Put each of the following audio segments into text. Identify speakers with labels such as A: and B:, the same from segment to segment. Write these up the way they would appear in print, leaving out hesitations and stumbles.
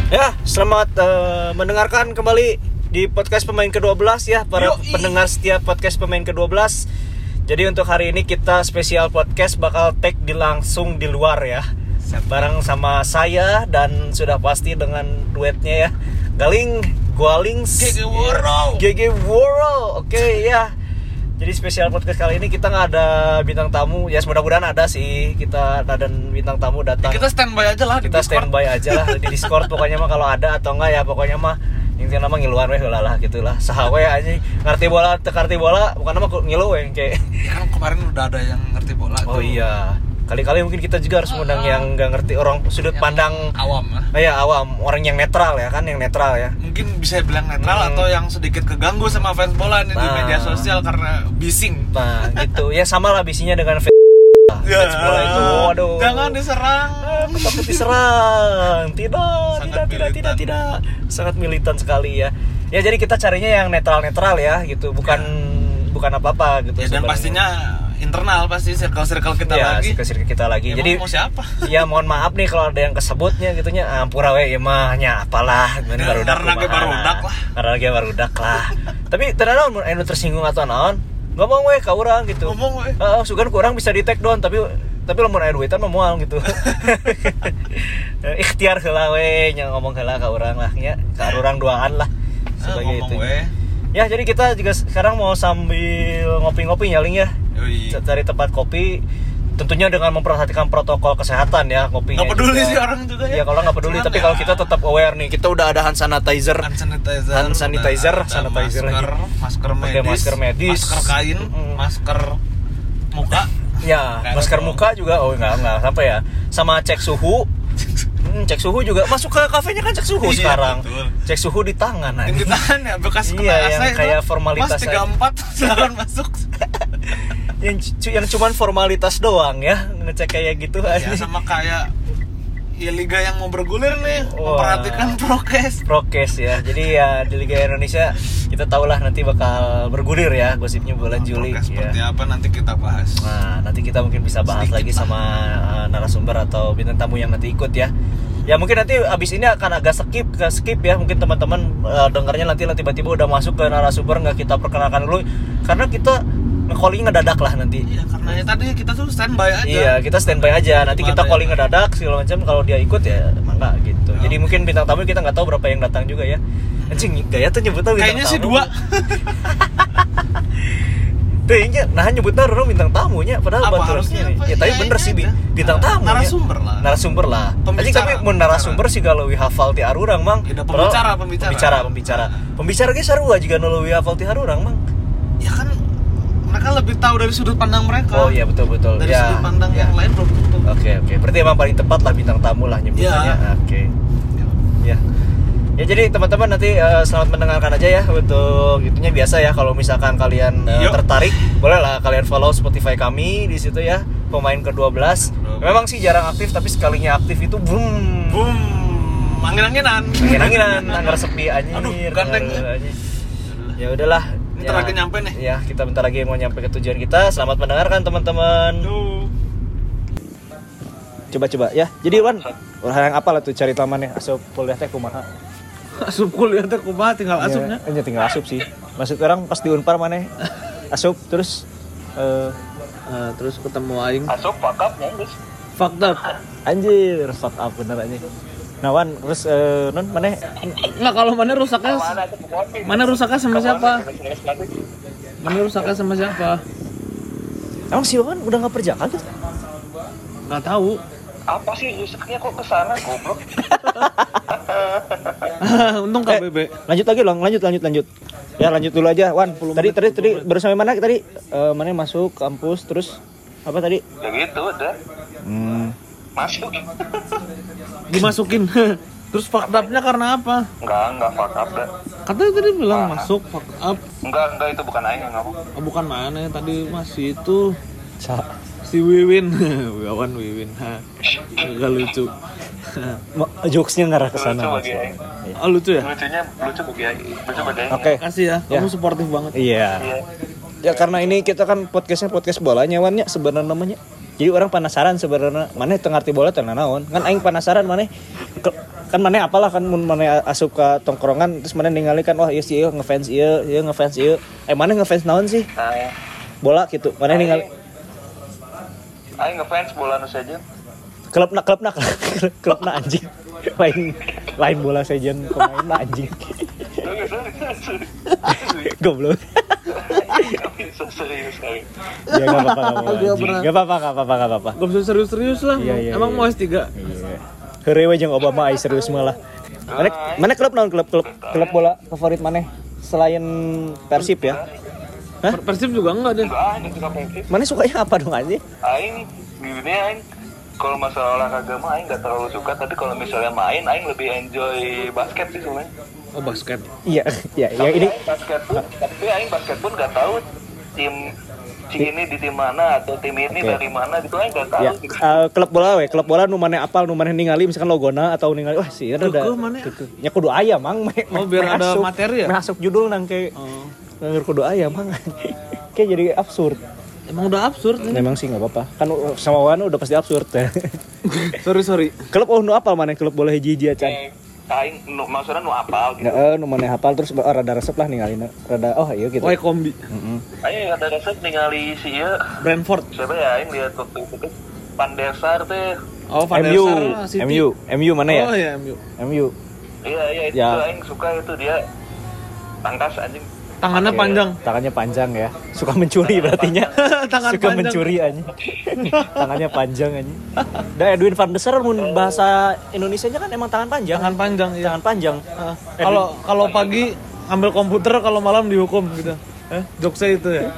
A: Ya, selamat mendengarkan kembali di podcast pemain ke-12 ya, para pendengar setiap podcast pemain ke-12. Jadi untuk hari ini kita spesial podcast bakal take langsung di luar ya. Bareng sama saya dan sudah pasti dengan duetnya ya. Galing, Gualing, GG Woro. Oke ya. Jadi spesial podcast kali ini kita nggak ada bintang tamu. Ya mudah-mudahan ada sih. Kita ada bintang tamu datang.
B: Kita standby aja lah.
A: Kita standby aja lah di Discord pokoknya mah kalau ada atau enggak ya pokoknya mah yang nama ngiluan weh lah gitulah. Sahawe aja ngerti bola bukan nama ngilu weh kayak.
B: Ya kan kemarin udah ada yang ngerti bola.
A: Oh iya. Kali-kali mungkin kita juga harus mengundang yang nggak ngerti orang sudut yang pandang
B: awam lah.
A: Ya awam, orang yang netral ya kan, yang netral ya.
B: Mungkin bisa bilang netral atau yang sedikit keganggu sama fans bola nih di media sosial karena bising.
A: Nah, gitu. Ya sama lah bisinya dengan fans bola itu. Waduh.
B: Jangan diserang.
A: Takut diserang. Tidak. Sangat militan sekali ya. Ya jadi kita carinya yang netral-netral ya gitu, bukan apa-apa gitu.
B: Ya, dan pastinya internal pasti circle kita
A: ya,
B: lagi.
A: Circle kita lagi.
B: Ya,
A: jadi
B: mau siapa?
A: Ya mohon maaf nih kalau ada yang kesebutnya gitunya. Ampura we ya mah nya apalah gimana barudak lah. Karena lagi barudak lah. Tapi ternyata mun anu tersinggung atau naon, ngomong we ka urang gitu.
B: Ngomong we.
A: Sugan ku urang bisa di take down tapi lamun aya duitan mah moal gitu. Ikhtiar heula we nya ngomong heula ka urang lah nya. Ka urang duaan lah sebagai itu. Ya jadi kita juga sekarang mau sambil ngopi-ngopi nyaling ya. Cari tempat kopi, tentunya dengan memperhatikan protokol kesehatan ya kopinya.
B: Nggak peduli
A: juga.
B: Sih orang juga ya.
A: Ya kalau nggak peduli, tapi kalau kita tetap aware nih, kita udah ada hand sanitizer,
B: masker medis, masker kain, masker muka.
A: Ya, masker muka juga. Oh nggak sampai ya. Sama cek suhu. Cek suhu juga masuk ke kafenya kan cek suhu sekarang. Betul. Cek suhu di tangan aja.
B: Di tangan ya bekas kena AC
A: yang kayak formalitas.
B: Mas 34 silakan masuk.
A: yang cuman formalitas doang ya ngecek kayak gitu aja.
B: Ya sama kayak ya liga yang mau bergulir nih, memperhatikan prokes
A: ya. Jadi ya di Liga Indonesia kita tahulah nanti bakal bergulir ya gosipnya bulan Juli
B: ya. Seperti apa nanti kita bahas.
A: Nah, nanti kita mungkin bisa bahas sedikit lagi sama narasumber atau bintang tamu yang nanti ikut ya. Ya mungkin nanti abis ini akan agak skip ya. Mungkin teman-teman dengarnya nanti tiba-tiba udah masuk ke narasumber, nggak kita perkenalkan dulu karena kita calling ngedadak lah nanti.
B: Iya, karena ya tadi kita tuh standby aja.
A: Iya, kita standby aja. Nanti kita calling ngedadak segala macam. Kalau dia ikut ya mangga gitu. Jadi mungkin bintang tamu kita nggak tahu berapa yang datang juga ya. Anjing, gaya tuh nyebutnya bintang
B: kayaknya
A: tamu.
B: Kayaknya sih 2.
A: Nah nyebutnya orang bintang tamunya padahal harusnya ya tapi bener sih bintang tamu narasumber lah tapi mau narasumber sih kalau hafal ti arurang mang pembicara ge sarua juga nu leuwih hafal ti arurang mang
B: ya kan mereka lebih tahu dari sudut pandang mereka.
A: Oh iya betul dari
B: ya, sudut pandang yang lain belum tentu.
A: Oke berarti emang paling tepat lah bintang tamu lah nyebutannya ya. Oke. Ya jadi teman-teman nanti selamat mendengarkan aja ya untuk itunya biasa ya kalau misalkan kalian tertarik boleh lah kalian follow Spotify kami di situ ya pemain ke-12. Memang sih jarang aktif tapi sekalinya aktif itu boom angin-anginan anggar sepi anjir.
B: Gandeng.
A: Ya udahlah.
B: Bentar lagi nyampe nih.
A: Ya kita bentar lagi mau nyampe ke tujuan kita. Selamat mendengarkan teman-teman. Coba ya. Jadi Wan, orang yang apa lah tuh cari tamannya asup kuliah teh kumaha?
B: Asup kuliah teh kumaha tinggal asupnya?
A: Iya tinggal asup sih. Maksud orang pas di Unpar maneh asup terus
B: terus ketemu aing.
C: Asup fuck up ya guys.
B: Fucked up.
A: Anjir, fuck up bener aja. Nah Wan, terus non maneh
B: enggak kalau mana rusaknya sama siapa? Emang
A: si Wan udah enggak perjaka gitu?
B: Enggak tahu.
C: Apa sih rusaknya kok kesana goblok?
B: Untung KBB.
A: Lanjut lagi Long, lanjut. Ya lanjut dulu aja Wan. Tadi baru sampai mana tadi? Mana masuk kampus terus apa tadi?
C: Ya gitu udah. Masuk.
B: Dimasukin. Terus fuck up-nya karena apa?
C: Enggak fuck up dah.
B: Katanya tadi bilang masuk fuck up.
C: Enggak itu bukan aing yang ngomong.
B: Bukan mana tadi masih itu. Si Wiwin. Kawan Wiwin. Enggak lucu.
A: Jokesnya ngarah ke sana.
B: Lucu ya?
C: Lucu bagi aing.
A: Oke.
B: Kasih ya. Kamu suportif banget.
A: Iya. Ya karena ini kita kan podcast bola nyawannya sebenarnya namanya. Jadi orang penasaran sebenarnya mana teu ngarti bola teh naon. Kan aing penasaran mana kan mana apalah kan mun mana asup ke tongkrongan terus mana ningali kan wah ieu si ieu ngefans ieu. Mana ngefans naon sih? Bola gitu. Mana ningali
C: Aing ngefans bola nu saja.
A: klubna anjing. Lain bola sejen pemainna anjing. Goblok.
C: Serius kali.
A: Ya enggak apa-apa.
B: Gak bisa serius-serius lah.
A: Iya,
B: Emang mau S3?
A: Iya. Heureuy we jeung Obama ai serius mah lah. Mana klub naon klub bola favorit mana selain Persib ya? Hah?
B: Persib juga enggak deh.
C: Aing suka Persib.
A: Mana sukanya apa dong anjing?
C: Aing gini aing kalau masalah olahraga mah aing enggak terlalu suka, tapi kalau misalnya main aing lebih enjoy basket sih sebenarnya.
B: Oh basket.
A: Iya
C: Tapi
A: ini
C: aing basket pun enggak tahu tim ini di tim mana atau tim ini dari mana gitu aing enggak tahu
A: ya
C: gitu.
A: klub bola nu maneh apal nu maneh ningali misalkan logona atau ningali wah sih ada nya kudu aya mang
B: biar ada materi ya
A: masuk judul nang ke ngeur kudu aya mang kayak jadi absurd.
B: Emang udah absurd ini.
A: Memang sih enggak apa-apa kan sama Wan udah pasti absurd teh.
B: sorry
A: Klub nu apal maneh klub bola hiji-hiji acan
C: Aing maksudnya nu apal gitu.
A: nu maneh hafal terus rada resep lah ningalina rada iya gitu.
B: Woi kombi.
C: Aing ada resep ningali si ieu
B: Brentford.
C: siapa ya aing lihat waktu itu Van der Sar teh.
B: Oh Van der Sar lah, City.
A: MU mana ya?
B: Oh iya MU.
C: Iya itu
A: Ya.
C: aing suka itu dia tangkas anjing.
B: Tangannya panjang.
A: Tangannya panjang ya. Suka mencuri berartinya.
B: Tangan
A: Suka
B: panjang.
A: mencuri anjing. Tangannya panjang anjing. Da Edwin van der Sar mun bahasa Indonesianya kan emang tangan panjang.
B: Tangan panjang. Iya.
A: Tangan panjang.
B: Kalau pagi ambil komputer, kalau malam dihukum gitu. Jokesnya itu ya.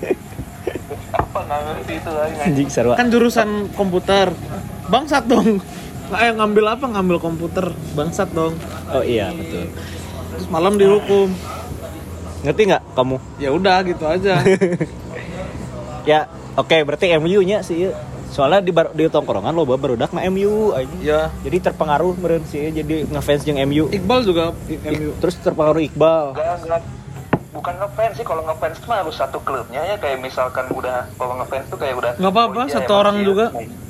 C: Apa nggak ngerti itu aing.
A: Anjing sarua.
B: Kan jurusan komputer. Bangsat dong. Ngambil komputer. Bangsat dong.
A: Oh iya betul.
B: Terus malam dihukum.
A: Ngerti nggak kamu?
B: Ya udah gitu aja.
A: Ya oke berarti MU-nya sih. Soalnya di tongkrongan lo barudak na MU anjing.
B: Ya.
A: Jadi terpengaruh meureun sih jadi ngefans jeung MU.
B: Iqbal juga MU.
A: Terus terpengaruh Iqbal.
C: Enggak. Bukan ngefans sih, kalau ngefans mah harus satu klubnya ya, kayak misalkan udah kalau ngefans tuh kayak udah
B: Nggak apa-apa,
C: iya,
B: satu
C: emang
B: orang
C: sih,
B: juga.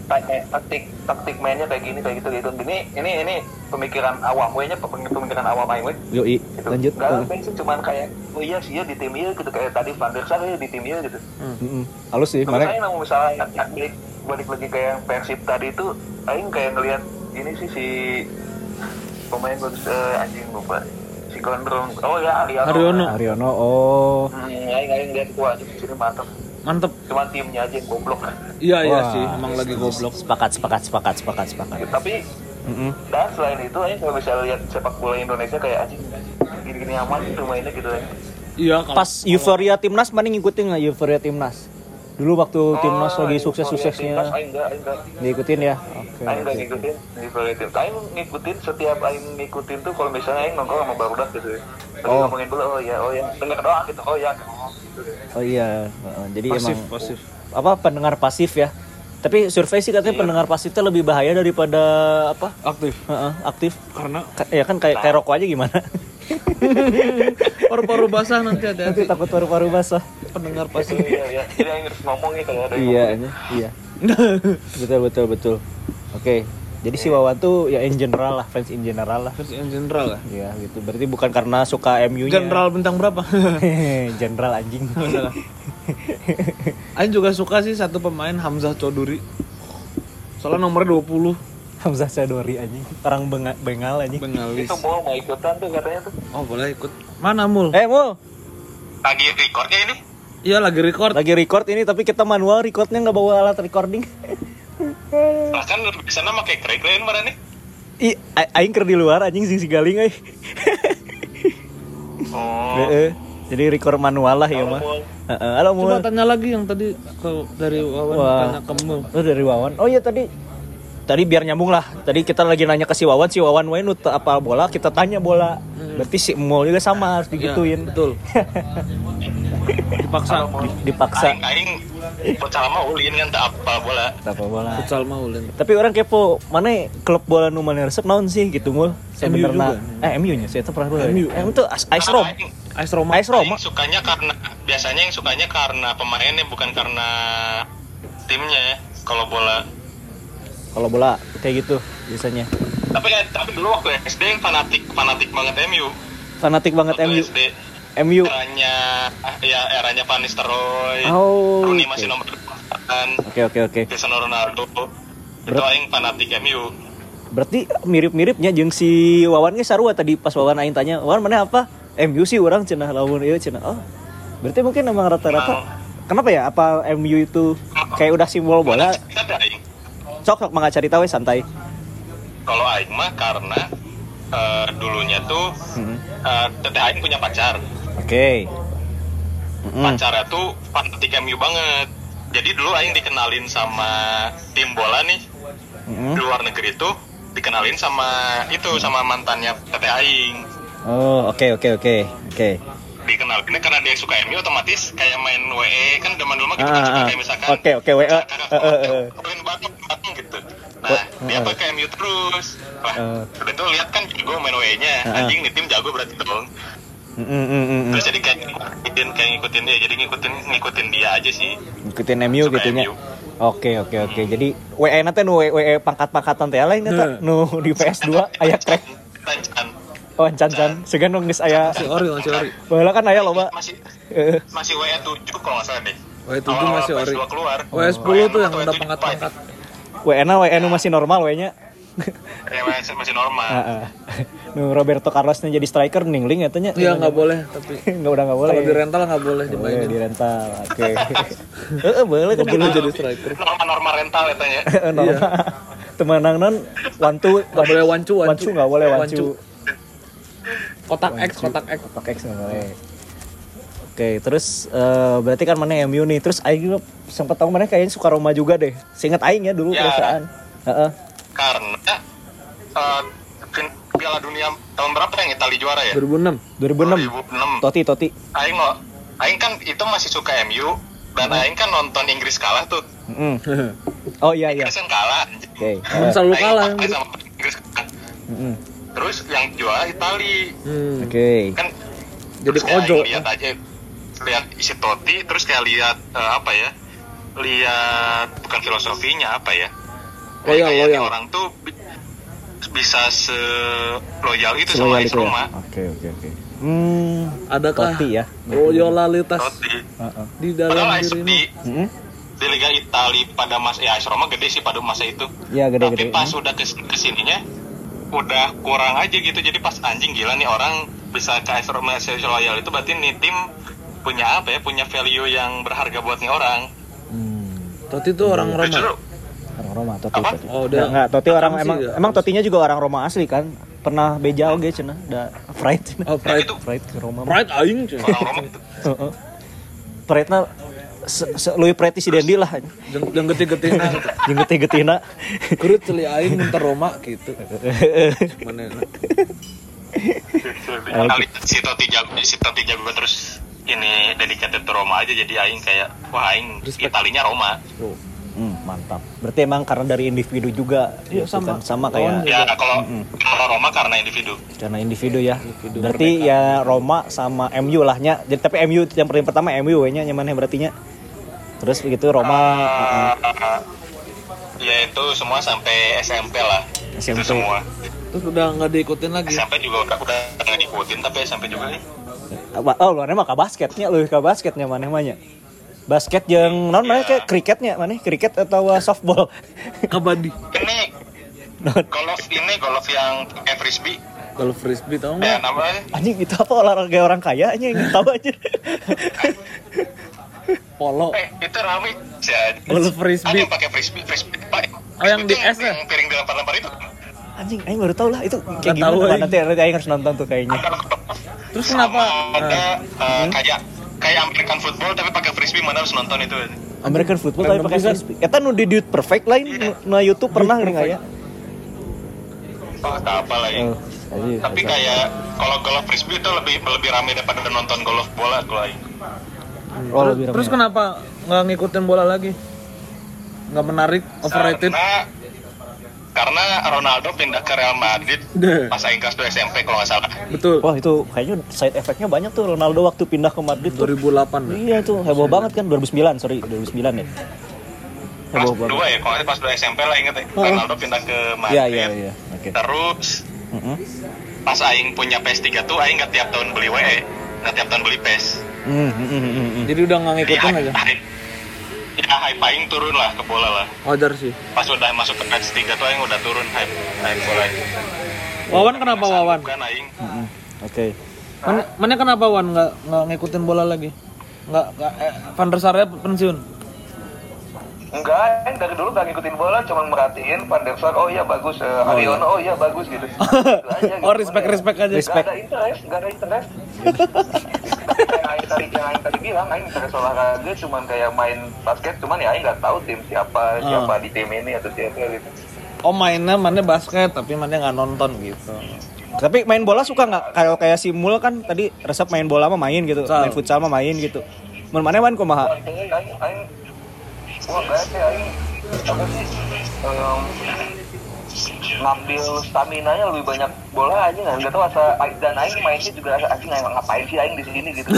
C: taktik mainnya kayak gini kayak gitu. Ini pemikiran awam we nya, pemikiran awam aing we.
A: Yoi,
C: Gitu.
A: lanjut.
C: Nggak ngefans sih, cuman kayak oh iya sih ya di tim ieu gitu, kayak tadi Van der Sar ya di tim ieu gitu.
A: Halus sih,
C: Terus
A: mana?
C: aing mau misalnya balik lagi kayak Persib tadi itu, aing kayak ngelihat ini sih si pemain bagus anjing lupa. Si Gondrong. Oh ya,
A: Haryono, oh.
C: Aing lihat gua di sini mantap.
B: Mantep.
C: Cuma timnya aja yang goblok.
B: Iya
A: Wah.
B: sih, emang lagi goblok.
A: Sepakat.
C: Tapi dan selain itu aing kalau bisa lihat sepak bola Indonesia kayak anjing gini-gini aman gitu mainnya gitu ya.
B: Iya,
A: Pas euforia timnas mana ngikutin nggak euforia timnas? Dulu waktu timnas lagi sukses-suksesnya
C: Aing enggak.
A: diikutin ya. Oke.
C: Aing enggak ngikutin euforia tim. Aing ngikutin setiap aing ngikutin tuh kalau misalnya aing nongkrong sama barudak gitu ya. Terus ngomongin bola, oh ya, dengar doang gitu. Oh ya, gitu.
A: Oh iya, jadi
B: pasif.
A: apa pendengar pasif ya. Tapi survei sih katanya pendengar pasif itu lebih bahaya daripada apa?
B: Aktif.
A: Aktif.
B: Karena
A: Ya kan kayak rokok aja gimana?
B: paru-paru basah nanti
A: Nanti
B: ada.
A: takut paru-paru basah.
B: Pendengar pasif.
C: Iya. Jadi aing harus ngomong nih kalau ada yang
A: Iya. Betul. Oke. Jadi si Wawan tuh ya in general lah, fans in general lah.
B: Terus yang general lah.
A: Iya gitu. Berarti bukan karena suka MU-nya.
B: General bintang berapa?
A: General anjing.
B: Aing juga suka sih satu pemain Hamzah Choduri. Soalnya nomornya 20.
A: Hamzah Sadori anjing. Orang Bengal anjing.
B: Bengalis.
C: itu mau ikutan tuh katanya tuh.
B: Oh, boleh ikut. Mana Mul?
A: Mul.
C: Lagi recordnya ini?
B: Iya, lagi record.
A: Lagi record ini tapi kita manual recordnya nggak bawa alat recording.
C: Lah kan di sana pakai crack lain mana nih?
A: Aing keur di luar anjing sing sigaling euy.
C: Oh.
A: Jadi record manual lah ya mah. Halo Mul.
B: Coba tanya lagi yang tadi dari Wawan tanya ke Mul.
A: Oh dari Wawan. Oh iya tadi biar nyambung lah. Tadi kita lagi nanya ke si Wawan wae nu apa bola, kita tanya bola. Berarti si Mul juga sama harus digituin.
B: Ya, betul.
A: Dipaksa.
C: Aing futsal mah ulin kan tak apa bola.
A: Apa bola.
B: Futsal mah ulin.
A: Tapi orang kepo, mana klub bola nu mana resep naon sih gitu Mul? Sebenarnya MU nya saya tuh pernah bola. MU tuh Ice Roma. Ice Roma.
C: Sukanya karena biasanya yang sukanya karena pemainnya bukan karena timnya. Kalau bola.
A: Kalau bola kayak gitu biasanya.
C: Tapi dulu waktu SD fanatik banget MU.
A: Fanatik banget
C: Waktu
A: MU.
C: SD.
A: MU.
C: Eranya Van Nistelrooy.
A: Oh.
C: Rooney
A: Okay.
C: masih nomor 8.
A: Oke.
C: Cristiano Ronaldo. Itu aing fanatik MU.
A: Berarti mirip-miripnya jeung si Wawan ge sarua tadi pas Wawan aing tanya, "Wawan mana apa?" MU sih orang cenah lamun ieu cenah. Oh. Berarti mungkin emang rata-rata. Kenapa ya? Apa MU itu kayak udah simbol bola? Sok mangga cari tahu santai.
C: Kalau aing mah karena dulunya tuh teteh aing punya pacar.
A: Oke.
C: Pacarnya tuh fanatik MU banget. Jadi dulu aing dikenalin sama tim bola nih di luar negeri tuh dikenalin sama mantannya teteh aing.
A: Oh, oke.
C: Dikenalin karena dia suka MU otomatis kayak main WE kan zaman dulu mah gitu kan suka kayak misalkan.
A: Oke, WE.
C: Keren banget gitu. Nah, dia pakai MU terus. Wah, udah tuh lihat kan jago main WE-nya. Anjing nih tim jago berarti dong. Terus jadi kayak ngikutin dia, jadi ngikutin dia aja sih.
A: Ngikutin MU gitu nya. Oke. Jadi WE na teh nu WE pangkat-pangkatan teh lain eta nu di PS2 aya crack. Oh, can. Segan nu geus aya
B: Masih ori.
A: baheula kan aya loba.
C: Masih WE 7 kalau enggak salah deh.
B: WE 7 masih ori.
C: Keluar.
B: WE 10 tuh yang udah pangkat-pangkat.
A: WE nu masih normal WE-nya.
C: Ya masih normal.
A: Nu Roberto Carlosnya jadi striker ningling katanya.
B: Iya enggak boleh tapi
A: Enggak boleh.
B: kalau di rental enggak boleh dimainin.
A: Di rental. Oke. Boleh kan
B: Boleh jadi striker.
C: Normal rental katanya.
A: normal. Temenangnan wantu
B: Enggak boleh wancu.
A: enggak boleh wancu.
B: Kotak X.
A: Kotak X nggak boleh. Oke, terus berarti kan mana MU nih. Terus Aing juga sempat tahu mana kayaknya suka Roma juga deh. Seingat Aing ya dulu perasaan.
C: Karena Piala Dunia tahun berapa yang Italia juara ya?
A: 2006. Totti.
C: Aing kan itu masih suka MU dan Aing kan nonton Inggris kalah tuh.
A: Oh iya.
C: Inggris kan kalah.
A: Oke.
B: Selalu kalah.
C: Sama Inggris kan. Terus yang juara Italia.
A: Oke.
C: Kan
B: Jadi kojo.
C: Lihat isi Totti terus kayak lihat lihat bukan filosofinya apa ya? Loyal. Orang tuh bisa loyal itu sama AS Roma.
A: Oke.
B: Adakah
A: Totti ya.
B: loyalitas
C: Totti.
B: di dalam
C: Padahal
B: dirimu?
C: di Liga Italia pada masa AS Roma gede sih pada masa itu.
A: Ya gede.
C: Tapi pas udah kesininya udah kurang aja gitu. Jadi pas anjing gila nih orang bisa ke AS Roma loyal itu berarti nih tim punya punya value yang berharga buat nih orang.
B: Totti itu orang Roma.
A: Orang Roma Totti.
B: Oh, udah.
A: Enggak, Totti orang
B: Sih,
A: emang Tottinya juga orang Roma asli kan. Pernah beja oge cenah, da Pride.
B: Oh, Pride.
A: Pride ke Roma.
B: Pride aing cuy.
C: Orang Roma itu.
A: Pride-na Louis Pride si Dendi lah.
B: Jeung geti-getina.
A: Jeung geti-getina.
B: Kurut celi aing minta Roma gitu. Mana?
C: Si Totti jago terus ini dedicated to Roma aja jadi aing kayak wah aing Italinya Roma.
A: Mantap. Berarti emang karena dari individu juga.
B: Iya,
A: sama kayak.
C: Ya kalau Roma karena individu.
A: Karena individu ya. Berarti ya Roma sama MU lahnya. Jadi tapi MU yang paling pertama MU nya nyamannya berartinya. Terus begitu Roma.
C: Ya itu semua sampai SMP lah.
A: SMP.
C: Itu semua.
B: Terus udah nggak diikutin lagi.
C: SMP juga udah nggak diikutin tapi SMP juga nih.
A: Oh, luarnya mah ke basketnya maneh-maneh. Basket yang non mana kayak kriketnya mana? Kriket atau softball?
B: Kabadi.
C: Ini golf yang pakai frisbee.
B: Kalau frisbee tahu
C: Ya
B: nggak?
C: namanya
A: Anjing itu apa olahraga orang kaya nya yang tahu aja.
B: Polo.
C: itu rame sih.
B: Golf frisbee.
C: Ada yang pakai frisbee Pak.
B: Oh, yang di es ya?
C: Yang piring dilempar-lempar itu.
A: Anjing, aing baru tahu lah itu kayak
B: Nggak tahu,
A: gimana. Nanti aing harus nonton tuh kayaknya.
B: Terus kenapa?
C: Ada kayak American football tapi pakai frisbee mana harus nonton itu.
A: American football tapi pakai frisbee. Eta nu di Dude Perfect lain na YouTube pernah gini ya?
C: Oh, apa lagi. Tapi kayak kalau golf frisbee itu lebih ramai daripada nonton golf bola kalau aing.
B: Terus kenapa nggak ngikutin bola lagi? Nggak menarik, overrated?
C: Karena Ronaldo pindah ke Real Madrid pas aing kelas 2 SMP kalau nggak salah.
B: Betul.
A: Wah itu kayaknya side effect-nya banyak tuh Ronaldo waktu pindah ke Madrid tuh.
B: 2008 ya?
A: Iya tuh heboh banget kan 2009 ya.
C: kelas 2 ya, kalau nggak pas 2 SMP lah inget ya. Ronaldo pindah ke Madrid.
A: Iya. Oke.
C: Terus pas aing punya PS3 tuh aing nggak tiap tahun beli WE, nggak tiap tahun beli PES.
B: Jadi udah nggak ngikutin aja.
C: Ya hype aing turun lah ke bola lah.
B: Wajar sih.
C: Pas udah masuk ke PS3 tuh aing udah turun hype bola.
B: Wawan kenapa Wawan?
C: Bukan aing.
A: Oke.
B: Mana kenapa Wan nggak ngikutin bola lagi? Nggak Van der Sar pensiun.
D: Enggak, dari dulu gak ngikutin bola, cuma merhatiin Van der Sar, oh iya bagus, Haryono, oh iya bagus gitu. Gitu aja, gitu.
B: Oh respect aja.
D: Gak ada interest. Yang Aing tadi bilang, Aing interest olahraga cuman kayak main basket, cuman ya Aing gak tahu tim siapa di tim ini atau siapa gitu.
B: Oh mainnya basket, tapi mainnya nggak nonton gitu.
A: Tapi main bola suka nggak? Kayak si Mul kan tadi resep main bola mah main gitu, main futsal mah main gitu. Mana Wan kumaha?
D: Wah gak sih, Aing apa sih ngambil stamina-nya lebih banyak bola aja nggak tahu asa dan Aing mainnya juga asa anjing ngapain sih Aing di sini gitu.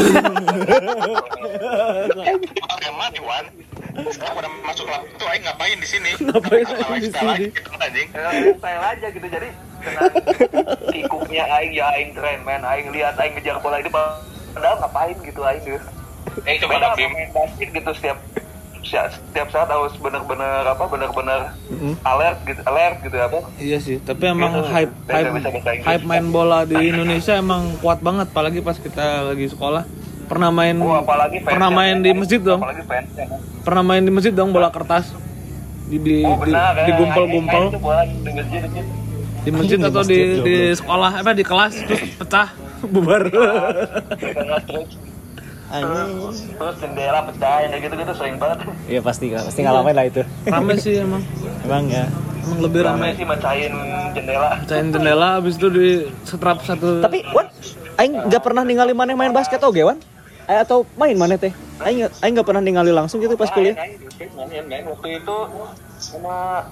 C: Emang Wan, aku udah masuk klub itu Aing ngapain di sini?
B: Ngapain di sini?
C: Anjing.
D: Style aja gitu jadi kikuknya Aing ya Aing keren man, Aing lihat Aing ngejar bola itu padahal ngapain gitu Aing gitu.
C: Coba
D: Beda
C: lebih
D: main basket gitu setiap saat harus benar-benar alert gitu apa.
B: Iya sih, tapi emang
D: Gitu,
B: hype main bola di Indonesia emang kuat banget, apalagi pas kita lagi sekolah. Pernah main di masjid dong.
D: Apalagi fansnya.
B: Pernah main di masjid dong bola kertas. Digumpel-gumpel. Di masjid atau di sekolah di kelas terus pecah bubar.
D: Terus jendela pecah yang kayak gitu sering banget.
A: Iya pasti ngalamin lah itu.
B: Rame sih emang.
A: Emang ya.
B: Emang lebih rame
D: sih mecahin
B: jendela habis itu di setrap satu.
A: Tapi Wan, aing enggak pernah ningali maneh main basket oge Wan? Atau main maneh teh? Aing enggak pernah ningali langsung gitu pas kuliah.
D: Main waktu itu sama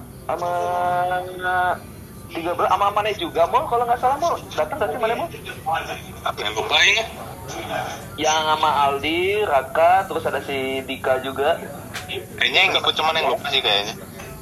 D: 13 sama maneh juga mau kalau nggak salah mau datang dari maneh mau.
C: Apa yang lupa ya?
D: Yang sama Aldi, Raka, terus ada si Dika juga.
C: Kayaknya yang ikut cuman yang lupa sih kayaknya.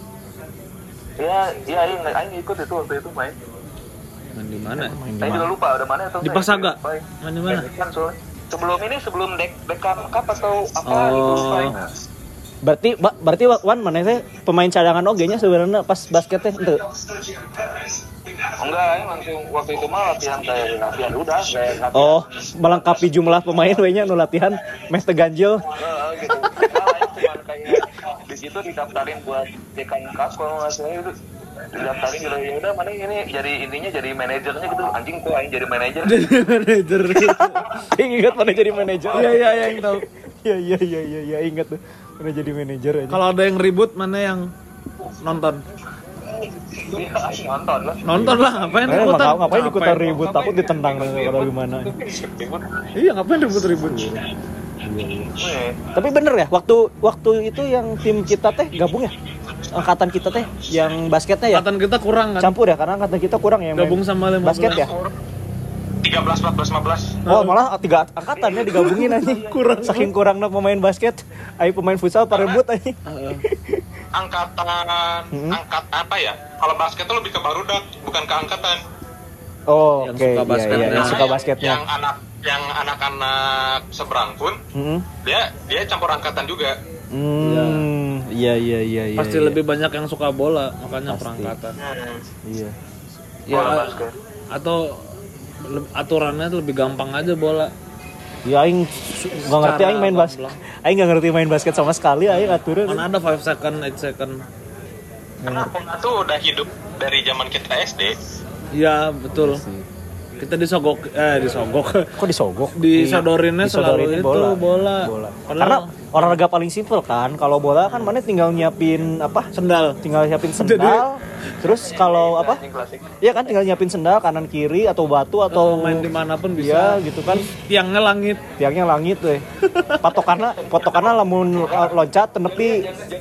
D: Iya, Aing ikut itu waktu itu main.
B: Main di mana?
D: Saya juga lupa ada mana atau
B: di Pasaga. Main di mana?
D: Sebelum Dekam Cup atau apa gitu lupa.
A: Berarti Wan maneh teh pemain cadangan oge nya sebenarnya pas basket teh henteu.
D: Enggak, langsung waktu itu mah latihan udah kayak
A: Oh, melengkapi jumlah pemain we nya nu latihan meh teu ganjil.
D: Gitu. Cuman kayak di situ didaftarin buat Dekan Cup kalau enggak salah itu. Didaftarin gitu ya udah mana ini jadi manajernya gitu. Anjing kok aing jadi manajer.
A: Aing ingat mana jadi manajer.
B: Iya yang tahu.
A: Iya ingat tuh. Mana jadi manajer aja.
B: Kalau ada yang ribut mana yang nonton?
D: Iya, aing nonton lah.
B: Nonton lah, ngapain
A: ikutan ribut, takut ditendang atau gimana.
B: Iya, ngapain ribut-ribut.
A: Tapi bener ya, waktu itu yang tim kita teh gabung ya? Angkatan kita teh yang basketnya ya?
B: Angkatan kita kurang kan?
A: Campur ya, karena angkatan kita kurang ya
B: gabung sama 15.
A: Basket ya?
C: 13, 14, 15.
A: Oh malah 3 angkatannya digabungin aja. Kurang. Saking kurangnya pemain basket, ayo pemain futsal parebut aja.
C: Angkatan apa ya? Kalau basket tuh lebih ke barudak, bukan ke angkatan.
A: Oh,
B: yang
A: oke.
B: suka basket,
A: yang suka basketnya.
C: Yang anak-anak seberang pun, dia campur angkatan juga.
A: Iya.
B: Pasti lebih banyak yang suka bola, makanya perangkatan.
A: Iya.
B: Ya, atau aturannya lebih gampang aja bola.
A: Ya aing enggak ngerti aing main basket. Aing enggak ngerti main basket sama sekali, aing aturan.
B: Mana ada 5 second, 8 second.
C: Karena bola tuh udah hidup dari zaman kita SD.
B: Iya, betul. Kita disogok.
A: Kok disogok?
B: Disodorinnya selalu itu bola.
A: Karena olahraga paling simpel kan. Kalau bola kan mana tinggal nyiapin apa?
B: Sendal.
A: Tinggal nyiapin sendal. Terus kalau apa? Iya kan tinggal nyiapin sendal kanan kiri atau batu atau
B: main dimanapun bisa.
A: Iya gitu kan.
B: Tiangnya langit
A: weh. Patokannya lamun loncat tenepi.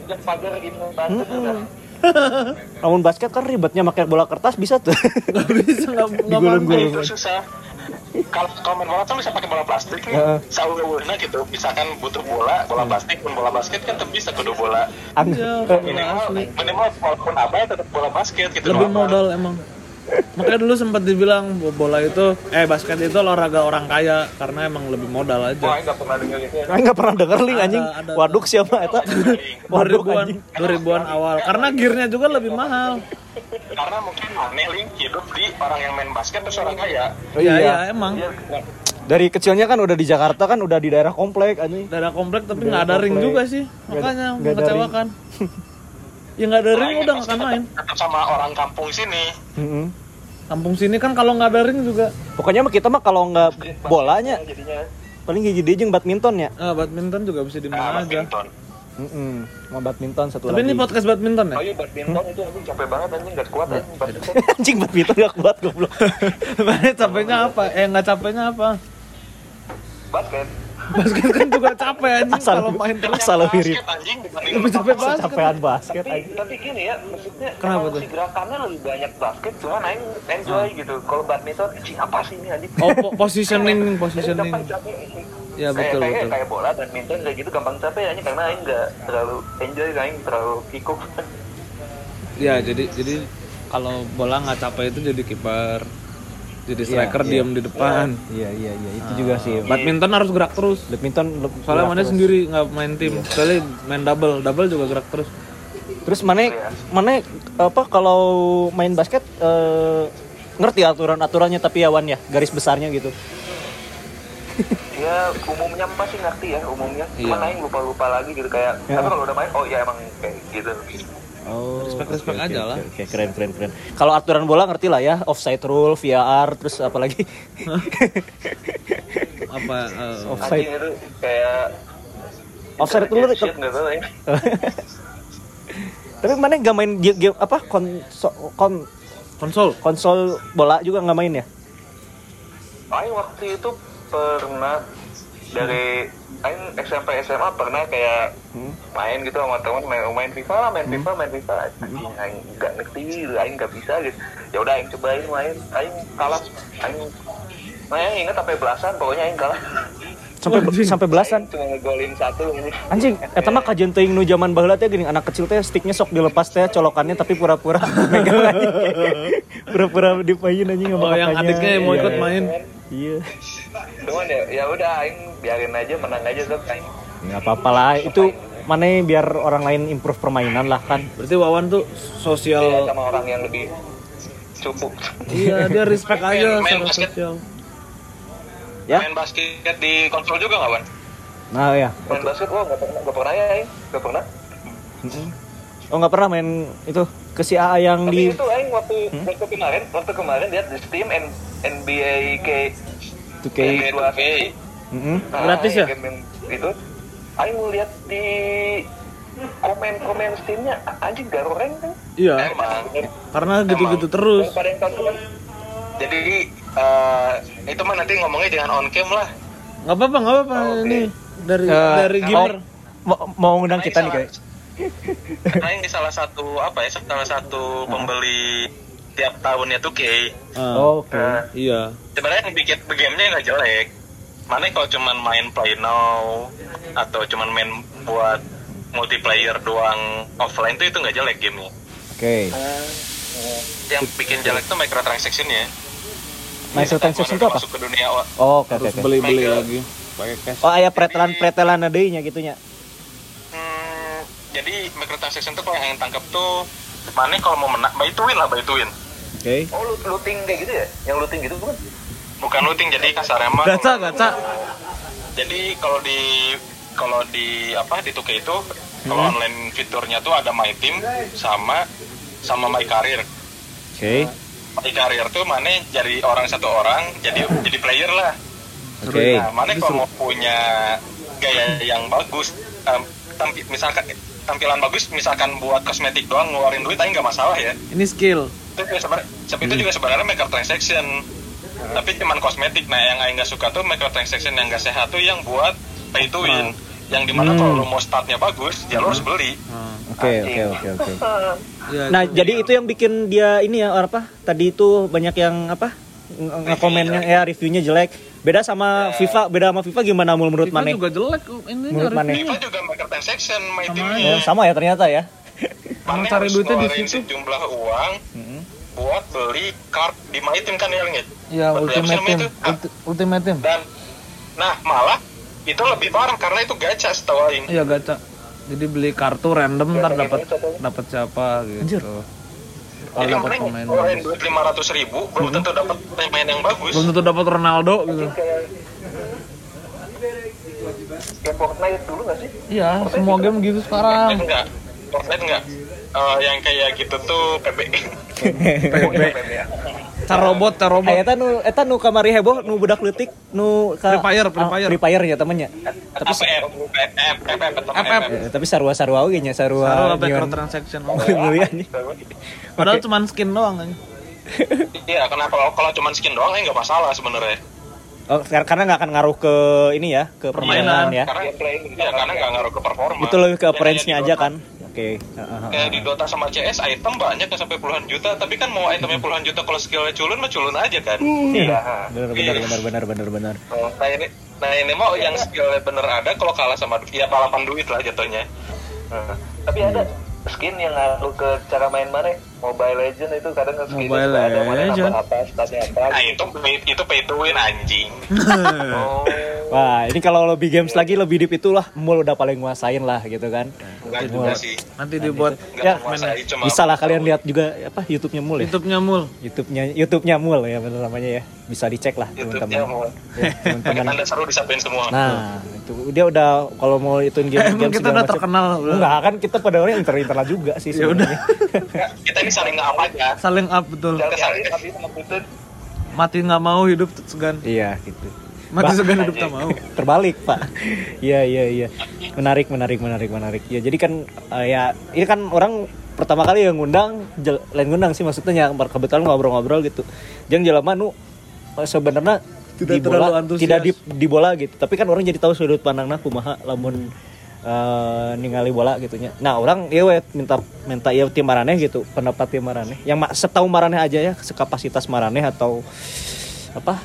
A: Lamun basket kan ribetnya pakai bola kertas bisa tuh.
B: Enggak bisa
A: digulung-gulung.
C: Itu susah. kalau main bola tuh bisa pakai bola plastik nih. Sauleuweuna gitu. Misalkan butuh bola plastik pun bola basket kan tetap bisa kudu bola. Minimal walaupun apa tetap bola basket gitu.
B: Lebih modal emang. Makanya dulu sempat dibilang bola itu basket itu olahraga orang kaya karena emang lebih modal aja.
C: Wah, enggak pernah dengar gitu ya.
A: Enggak pernah denger link anjing. Waduk siapa eta?
B: 2000-an awal. Karena gearnya juga lebih mahal.
C: Karena mungkin aneh link hidup di orang yang main basket terus orang kaya.
A: Oh,
B: iya emang.
A: Dari kecilnya kan udah di Jakarta kan udah di daerah komplek anjing.
B: Daerah komplek tapi enggak ada ring juga sih. Makanya mengecewakan. Ya nggak ada ring udah nggak akan main.
C: Sama orang kampung sini.
B: Kampung sini kan kalau nggak ada ring juga.
A: Pokoknya mah kita mah kalau nggak bolanya paling hiji jeung badminton ya.
B: Badminton juga bisa di mana aja.
A: Mau badminton satu
B: Tapi
A: lagi.
B: ini podcast badminton ya?
C: Oh iya badminton itu anjing capek banget anjing nggak kuat anjing badminton.
A: Anjing badminton nggak kuat goblok.
B: Capeknya apa? Nggak capeknya apa?
C: Basket
B: kan juga capek anjing kalau main terus.
A: Asal lebih
B: Lebih capek basket.
A: Capean basket.
D: Tapi gini ya, maksudnya
B: kenapa tuh?
D: si gerakannya lebih banyak basket, cuman aing enjoy gitu. Kalau badminton, apa sih ini anjing?
B: Positioning. Ya betul.
D: Kayak bola, badminton kayak gitu gampang capek aja karena aing nggak terlalu enjoy, aing terlalu kikuk.
B: Ya jadi kalau bola nggak capek itu jadi kiper. Jadi striker diam di depan.
A: Iya itu juga sih.
B: Badminton harus gerak terus.
A: Badminton
B: soalnya mana sendiri nggak main tim. Sekali main double juga gerak terus.
A: Terus mana apa kalau main basket ngerti aturannya tapi ya Wan ya, garis besarnya gitu.
D: Ya umumnya pasti ngerti ya umumnya. Cuman aing lupa lagi gitu kayak. Tapi kalau udah main ya emang kayak gitu.
A: Oh,
B: respect aja lah.
A: Oke, keren. Kalau aturan bola ngerti lah ya, offside rule, VAR, terus apa lagi?
D: Offside itu kayak
A: offside rule itu. Tapi mana nggak main game apa konsol bola juga nggak main ya?
D: Aing waktu itu pernah dari Aing SMP SMA pernah kayak main gitu sama teman main FIFA. Aing nggak ngerti, Aing nggak bisa gitu. Ya udah Aing cobain main, Aing kalah. Aing ingat sampai belasan, pokoknya Aing kalah.
A: Sampai belasan.
D: Cuma ngegolin 1 ini.
A: Anjing, eta mah kajian teuing nu zaman baheula teh geuning anak kecil teh sticknya sok dilepas teh colokannya tapi pura-pura megang aja. Pura-pura dipayin anjing sama kakaknya.
B: Yang adiknya yang mau ikut main.
A: Iya.
D: Cuman ya udah Aing biarin aja, menang aja sok Aing.
A: Enggak apa-apa lah, itu mana biar orang lain improve permainan lah kan.
B: Berarti Wawan tuh sosial
D: sama orang yang lebih cukup.
B: Iya, dia respect aja secara sosial.
A: Ya?
C: Main basket di konsol juga nggak, Wan?
A: Nah ya.
D: Main basket nggak pernah ya, nggak pernah.
A: Oh nggak pernah main itu ke si AA yang
D: tapi
A: di.
D: Itu Aing waktu kemarin lihat di Steam NBA K
A: 2K.
B: Gratis ya?
D: Itu Aing lihat di komen Steamnya anjing garoreng kan?
B: Iya. Karena gitu-gitu terus.
D: Pada yang tahu kan.
C: Jadi itu mah nanti ngomongnya jangan on cam lah.
B: Nggak apa-apa. Ini dari gamer.
A: Mau ngundang kita nih kayak.
C: Aing di salah satu pembeli tiap tahunnya tuh
A: Oke.
B: Iya.
C: Sebenarnya yang bikin gamenya nggak jelek. Mana kalau cuman main play now atau cuman main buat multiplayer doang offline tuh itu nggak jelek gamenya.
A: Oke.
C: Yang bikin jelek tuh microtransaction-nya.
A: Microtransaction itu apa?
C: Masuk ke dunia.
A: Oke.
B: Beli lagi. Pakai cash.
A: Oh, aya pretelan deui nya gitunya.
C: Jadi microtransaction tuh kalau yang tangkap tuh mana kalau mau menang buy to win.
A: Oke.
D: Oh, looting kayak gitu ya? Yang looting gitu bukan?
C: Bukan looting, jadi kasarnya mah
B: Gacha.
C: Jadi kalau di 2K itu kalau online fiturnya tuh ada my team sama my career.
A: Oke.
C: My career tuh mana jadi satu orang jadi player lah.
A: Oke.
C: Nah, mana kalau mau punya gaya yang bagus, misalkan tampilan bagus, misalkan buat kosmetik doang ngeluarin duit aja nggak masalah ya.
B: Ini skill.
C: Itu juga sebenarnya microtransaction. Tapi cuman kosmetik. Nah, yang aing nggak suka tuh microtransaction yang nggak sehat tuh yang buat pay to win. Yang dimana kalau lo mau startnya bagus, ya lo harus beli.
A: Oke. Nah, jadi itu yang bikin dia ini ya apa? Tadi itu banyak yang apa? ngekomennya ya reviewnya jelek. Beda sama FIFA gimana menurut
B: FIFA
A: Mane?
B: juga jelek ini.
A: Menurut Mane.
C: FIFA juga microtransaction my
B: Sama
C: timnya.
A: Oh, sama ya ternyata ya.
B: Emang
C: Mane
B: cari
C: harus
B: duitnya di
C: ngeluarin
B: situ.
C: sejumlah uang buat beli card di my team kan ya Ling?
B: Ya,
C: Buat beli apa sih
B: Ultimate
C: namanya
B: Team.
C: itu?
B: Ultimate Team.
C: Dan malah itu lebih parah karena itu gacha setahu aing.
B: Iya gacha. Jadi beli kartu random ntar dapat siapa gitu.
A: Anjir.
B: Kalau
C: Jadi
B: dapat
C: Mane
B: pemain
C: ngeluarin
B: bagus.
C: duit 500.000 belum tentu dapat pemain yang bagus.
B: Belum tentu dapat Ronaldo gitu.
D: Kayak Fortnite dulu nggak sih?
B: Iya, semua game gitu sekarang.
C: Fortnite enggak. Yang kayak gitu tuh PB.
B: PB. Car robot.
A: Eta nu kamari heboh nu budak leutik nu
B: Free Fire.
A: Free Fire ya temennya. Tapi tapi sarua-sarua oge nya sarua
B: microtransaction.
A: mulia nih.
B: Padahal cuma skin doang kan.
C: Iya, kenapa kalau cuma skin doang enggak masalah sebenarnya.
A: Oh, karena nggak akan ngaruh ke ini ya, ke permainan ya.
C: Karena nggak ngaruh ke performa.
A: Itu lebih ke appearance-nya aja kan. Oke.
C: Kayak di Dota sama CS item banyak yang sampai puluhan juta, tapi kan mau itemnya puluhan juta kalau skillnya culun mah culun aja kan.
A: Iya. Benar.
C: Nah ini mau yang skillnya bener ada, kalau kalah sama ya balapan duit lah jatuhnya.
D: Tapi ada skin yang ngaruh ke cara main Mane. Mobile Legend itu kadang skin
B: Mobile
D: ada Mane
B: Legend.
D: apa statnya apa.
C: Nah itu pay to win anjing.
D: Oh.
A: Wah, ini kalau lebih games lagi lebih deep itulah Mul udah paling nguasain lah gitu kan.
C: Enggak juga sih.
B: Nanti dibuat
A: Ya,
C: Menguasai, cuma
A: bisa lah kalian lihat juga apa YouTube-nya Mul ya.
B: YouTube-nya Mul.
A: YouTube-nya Mul ya bener namanya ya. Bisa dicek lah
C: YouTube-nya
A: teman-teman.
C: mau.
A: Ya, teman-teman.
C: Anda seru disampaikan semua.
A: Nah, itu dia udah kalau mau ituin game
B: Emang kita udah terkenal.
A: Enggak, kan kita pada orangnya internal juga sih sebenarnya.
C: Kita ini saling nge-up aja.
B: Saling up betul.
C: Kita saling
B: Mati nggak mau, hidup segan.
A: Iya, gitu.
B: Mati segan, hidup tak mau.
A: Terbalik, Pak. Iya. Menarik. Ya, jadi kan ya ini kan orang pertama kali yang ngundang lain ngundang sih maksudnya kebetulan ngobrol-ngobrol gitu. Jangan jelema nu sebenarnya
B: Tidak
A: di bola
B: terlalu antusias.
A: tidak di bola gitu. Tapi kan orang jadi tahu sudut pandangna kumaha lamun ningali bola gitunya. Nah, orang ieu minta ieu tim maraneh gitu, pendapat tim maraneh. Yang setahu maraneh aja ya, sekapasitas maraneh atau apa?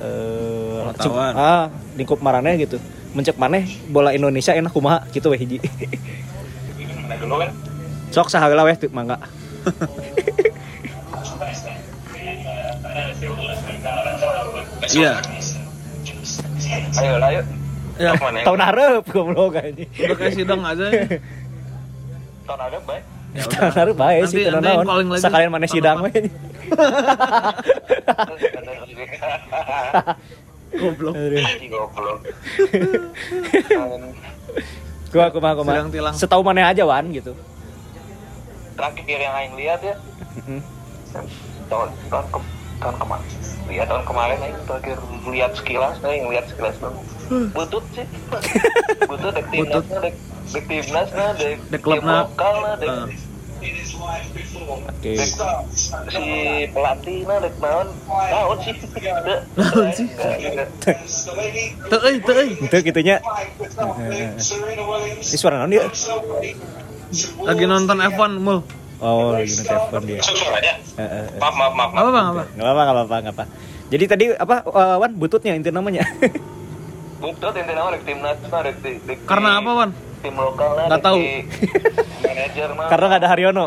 A: Lingkup maraneh gitu. Mencek maneh bola Indonesia enak kumaha gitu we hiji.
C: Mana dulu kan?
A: Sok sahageula weh mangga.
B: Iya.
D: Ayo.
B: Ya,
C: Mana?
A: Tahun hareup goblok anjing.
B: udah kayak sidang aja ya.
D: Tahun ada baik.
B: Ya udah.
A: Tahun hareup bae sih
B: Nanti
A: tahun naon.
B: calling lagi.
A: Sakalian maneh sidang we.
B: Goblok.
C: Goblok.
A: Kumaha.
B: Sidang tilang.
A: Setahu maneh aja wan gitu.
D: Terakhir yang aing lihat ya. Tahun kemarin aing terakhir lihat sekilas dong. Butut sih. Butut dek timnasna dek timnasna dek
B: klubna.
D: lokalna dek
A: Oke.
D: si pelatihna dek naon sih.
B: Naon sih? Teu euy.
A: Itu gitunya. Ini suara naon dia?
B: Lagi nonton F1 Mul.
A: Oh, lagi nonton F1 dia.
C: Suaranya. Maaf.
B: Apa bang apa?
A: Enggak apa. Jadi tadi apa Wan bututnya inti namanya?
D: Butut inti nama dek timnasna dek
B: Karena apa Wan?
D: tim lokalna
B: Nggak tahu.
D: manajer mah.
A: Karena enggak ada Haryono.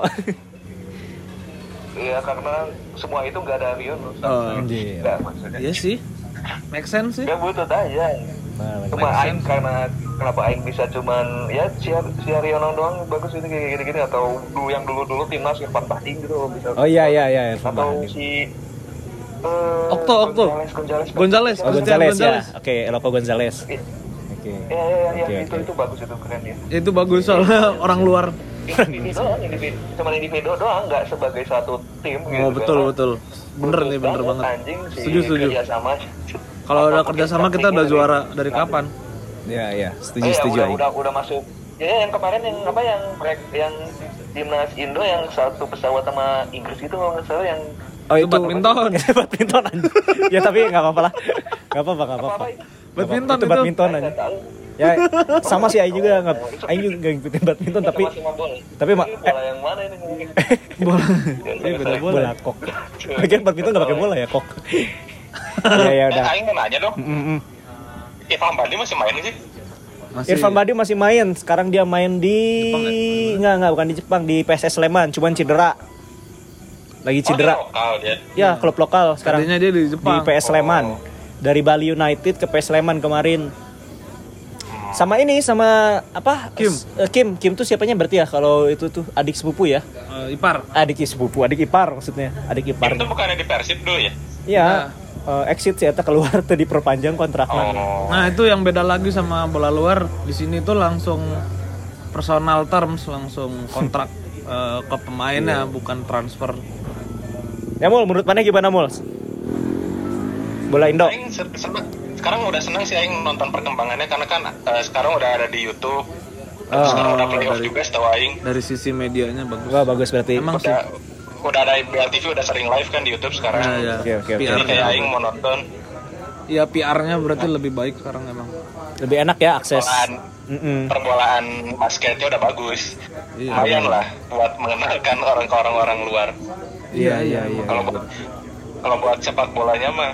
D: Iya karena semua itu nggak ada Haryono.
B: Oh.
A: Anjir.
D: Nggak maksudnya.
B: Iya sih. Make sense sih.
D: Ya butut aja. Cuma aing karena kenapa aing bisa cuman ya si Haryono doang bagus ini kayak gini-gini atau yang dulu timnas Irfan Bahdim gitu bisa.
A: Oh iya
D: Atau si
B: Okto. Gonzales.
A: ya. Oke, Eloko Gonzales. Oke.
D: Ya, itu bagus itu keren ya.
B: Itu bagus soalnya orang luar.
D: Cuma individu doang nggak sebagai satu tim gitu.
B: Oh betul. Bener banget.
D: Anjing
B: Setuju.
D: Kerjasama.
B: Kalau udah kerjasama kita udah juara dari kapan?
A: Iya, setuju.
D: Udah masuk. Ya yang kemarin yang timnas Indo yang satu pesawat sama Inggris itu kalau nggak salah yang
A: Oh itu
B: badminton.
A: Badminton. Ya tapi enggak apa-apa lah. Enggak apa-apa.
B: Badminton
A: itu badminton aja.
D: nggak tahu.
A: Ya sama sih Aing juga ngikutin badminton tapi
D: bola yang mana ini?
B: Bola. Ini beda bola.
A: Bola kok. Bagian badminton enggak pakai bola ya, kok. Ya udah.
C: Aing mau nanya dong. Irfan Badi masih main sih?
A: Irfan Badi masih main. Sekarang dia main di
B: Jepang,
A: enggak bukan di Jepang, di PSS Sleman, cuman cedera. Lagi cedera.
C: Lokal dia.
A: Ya, klub lokal sekarang.
B: Tadinya dia di Jepang.
A: Di PS Sleman. Dari Bali United ke PS Sleman kemarin. Sama apa? Kim tuh siapanya berarti ya? Kalau itu tuh adik sepupu ya?
B: Ipar.
A: Adik ipar maksudnya. Adik ipar.
C: Itu bukannya di Persib dulu ya?
A: Iya. Exit sih eta keluar tuh diperpanjang kontraknya.
B: Nah, itu yang beda lagi sama bola luar. Di sini tuh langsung personal terms, langsung kontrak ke pemainnya, bukan transfer.
A: Ya Mul, menurut mana gimana Mul? Bola Indo.
C: Aing sekarang udah senang sih Aing nonton perkembangannya karena kan sekarang udah ada di YouTube. Sekarang udah playoff juga setahu Aing.
B: Dari sisi medianya bagus.
A: Wah, bagus berarti.
B: Emang sih.
C: Udah ada BRTV udah sering live kan di YouTube sekarang.
A: Oke.
C: Jadi kayak Aing mau nonton.
B: Iya, PR-nya berarti lebih baik sekarang emang.
A: Lebih enak ya akses.
C: Perbolaan basketnya udah bagus. Lumayan lah buat mengenalkan orang luar.
B: Iya.
C: Kalau buat sepak bolanya mah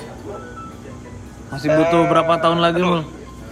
B: masih butuh berapa tahun lagi, Mul?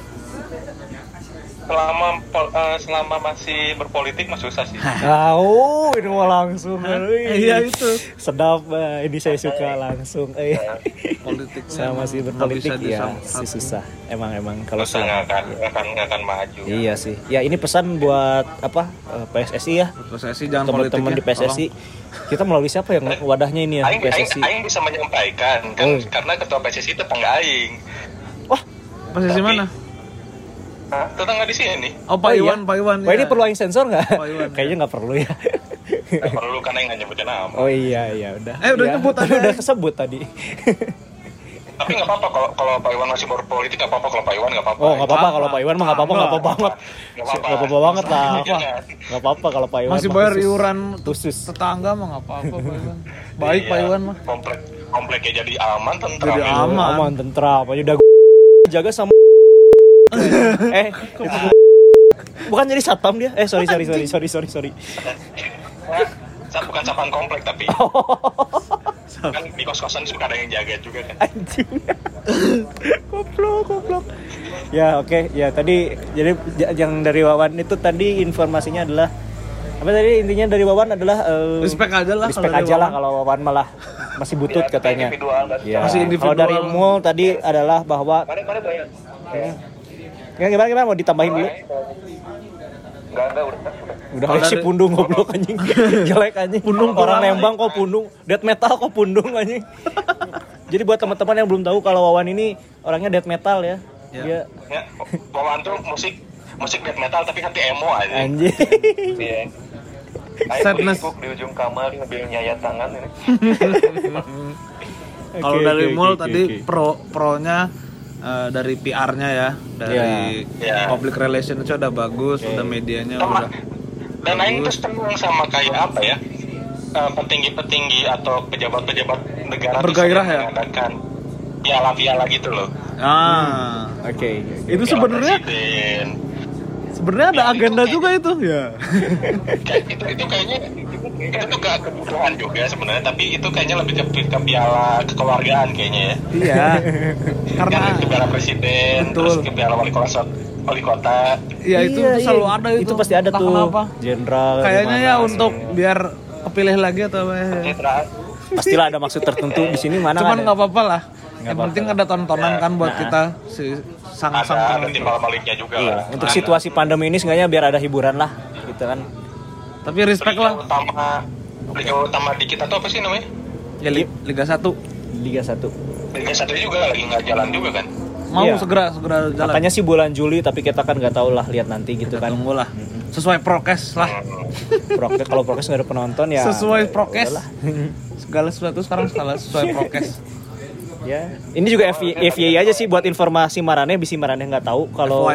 C: selama masih berpolitik mah susah sih.
A: Ini mau langsung.
B: Iya itu.
A: Sedap, ini saya suka langsung.
B: Politik
A: sama masih berpolitik ya, susah. Emang kalau
C: nggak akan maju.
A: Iya sih. Ya ini pesan buat PSSI ya.
B: PSSI jangan politik
A: teman-teman di PSSI. Kita melalui siapa yang wadahnya ini ya? PSSI.
C: Aing bisa menyampaikan kan karena ketua PSSI itu tetangga Aing.
A: Wah,
B: PSSI mana?
C: Tetangga di sini.
B: Oh, Pak Iwan.
A: Wah, ini perlu Aing sensor nggak? Kayaknya nggak perlu ya.
C: Nggak perlu karena Aing nggak nyebutin nama.
A: Oh iya udah.
B: Udah nyebut tadi.
A: Udah kesebut tadi.
C: Tapi nggak apa-apa kalau Pak Iwan masih berpolitik, nggak apa-apa kalau Pak Iwan nggak apa-apa.
A: Oh nggak apa-apa kalau Pak Iwan mah nggak apa-apa banget. Nggak apa-apa banget lah. Nggak apa-apa kalau Pak Iwan.
B: Masih bayar iuran
A: khusus
B: tetangga mah nggak apa-apa Pak Iwan. Baik Pak Iwan mah.
C: Kompleknya jadi aman, tentram.
B: Jadi aman,
A: tentram. Udah jaga sama. Bukan jadi satpam dia. Sorry.
C: Bukan sapaan komplek tapi. Kan di kos-kosan suka ada yang jaga juga kan.
A: Anjing. Goblok. Ya oke. Ya tadi jadi yang dari Wawan itu tadi informasinya adalah apa tadi intinya dari Wawan adalah
B: respect aja
A: lah kalau Wawan malah masih butut katanya.
B: Ya. Masih individual.
A: Kalau dari Mul tadi adalah bahwa gimana mau ditambahin dulu?
D: Enggak
A: Udah si pundung goblok anjing. Jelek anjing. Pundung orang Lembang kok pundung, death metal kok pundung anjing. Jadi buat teman-teman yang belum tahu kalau Wawan ini orangnya death metal ya. Dia
C: Wawan tuh musik death metal tapi hati emo aja.
A: Anjing.
D: Iya.
B: Sadness
D: di ujung kamar sambil nyayat tangan ini.
B: Kalau dari Mul tadi pro-nya dari PR-nya ya, dari public relation itu udah bagus, udah medianya udah.
C: Dan Aing tuh seneng sama kayak apa ya, petinggi-petinggi atau pejabat-pejabat negara
B: bergairah ya,
C: mengadakan piala-piala gitu loh.
A: Oke.
B: Itu sebenarnya ada agenda juga itu ya.
C: itu kayaknya itu gak kebutuhan juga sebenarnya, tapi itu kayaknya lebih ke piala kekeluargaan kayaknya ya.
B: Iya. Karena
C: ke piala presiden, terus ke piala wali kota.
B: Iya itu selalu ada itu.
A: Itu pasti ada tuh.
B: Kenapa?
A: Jenderal.
B: Kayaknya ya untuk biar kepilih lagi atau apa ya.
A: Pastilah ada maksud tertentu di sini mana.
B: Cuman nggak apa-apa lah. Yang penting ada tontonan kan buat kita sang-sang
C: ada timbal baliknya juga lah.
A: Untuk situasi pandemi ini seenggaknya biar ada hiburan lah gitu kan.
B: Tapi respect lah.
C: Liga utama di kita tuh apa sih namanya?
B: Ya Liga 1.
C: Liga 1 juga lagi nggak jalan juga kan?
B: Mau segera jalan.
A: Katanya sih bulan Juli, tapi kita kan nggak tahu lah, lihat nanti gitu kan.
B: Tunggu lah. Sesuai prokes lah.
A: Kalau prokes nggak ada penonton ya.
B: Sesuai prokes. Segala sesuatu sekarang sesuai prokes.
A: Ya, ini juga FYI aja sih buat informasi Marane, bisi Marane nggak tahu kalau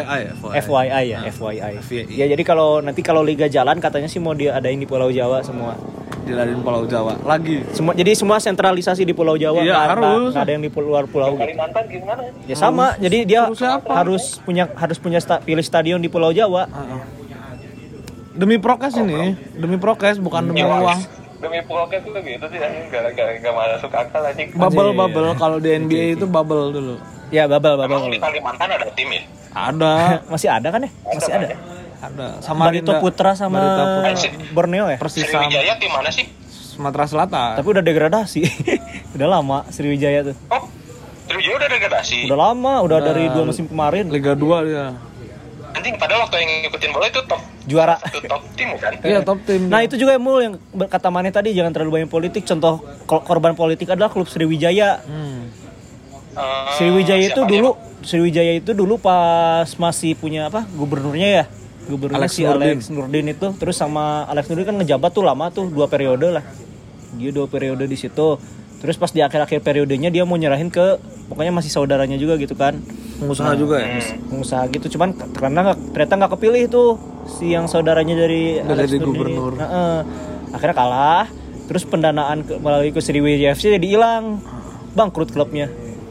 A: FYI ya. Ya jadi kalau Liga jalan katanya sih mau diadain di Pulau Jawa semua.
B: jalanin Pulau Jawa lagi.
A: Jadi semua sentralisasi di Pulau Jawa.
B: Iya, harus.
A: Nggak ada yang di luar pulau.
D: Kalimantan gimana?
A: Ya sama. Jadi dia
B: Harus
A: harus punya pilih stadion di Pulau Jawa.
B: Demi prokes ini, demi prokes bukan demi uang.
D: Demi prokes tuh gitu sih, nggak masuk akal anjing.
B: Bubble kalau di NBA itu bubble dulu.
A: Ya babal.
C: Emang di Kalimantan ada tim ya?
B: Ada.
A: Masih ada kan ya? Masih ada.
B: Ada. Sama
A: Barito Putra sama Borneo ya?
B: Persis
C: Sriwijaya tim mana sih?
B: Sumatera Selatan.
A: Tapi udah degradasi. Udah lama Sriwijaya tuh.
C: Oh, Sriwijaya udah degradasi.
A: Udah lama, udah dari 2 musim kemarin.
B: Liga 2 dia.
C: Anjing, padahal waktu yang ngikutin bola itu top
A: Juara.
C: top tim kan?
B: Iya, top tim.
A: Nah itu juga Mul yang kata Mane tadi, jangan terlalu banyak politik. Contoh korban politik adalah klub Sriwijaya. Sriwijaya itu dulu pas masih punya gubernurnya ya. Gubernurnya
B: Alex
A: si Alex Nurdin itu. Terus sama Alex Nurdin kan ngejabat tuh lama tuh 2 periode lah. Dia 2 periode di situ. Terus pas di akhir-akhir periodenya dia mau nyerahin ke pokoknya masih saudaranya juga gitu kan.
B: Pengusaha juga ya.
A: Pengusaha gitu, cuman karena ternyata nggak kepilih tuh si yang saudaranya dari Alex
B: jadi
A: Nurdin.
B: gubernur.
A: Akhirnya kalah. Terus pendanaan melalui ke Sriwijaya FC jadi hilang. Bangkrut klubnya.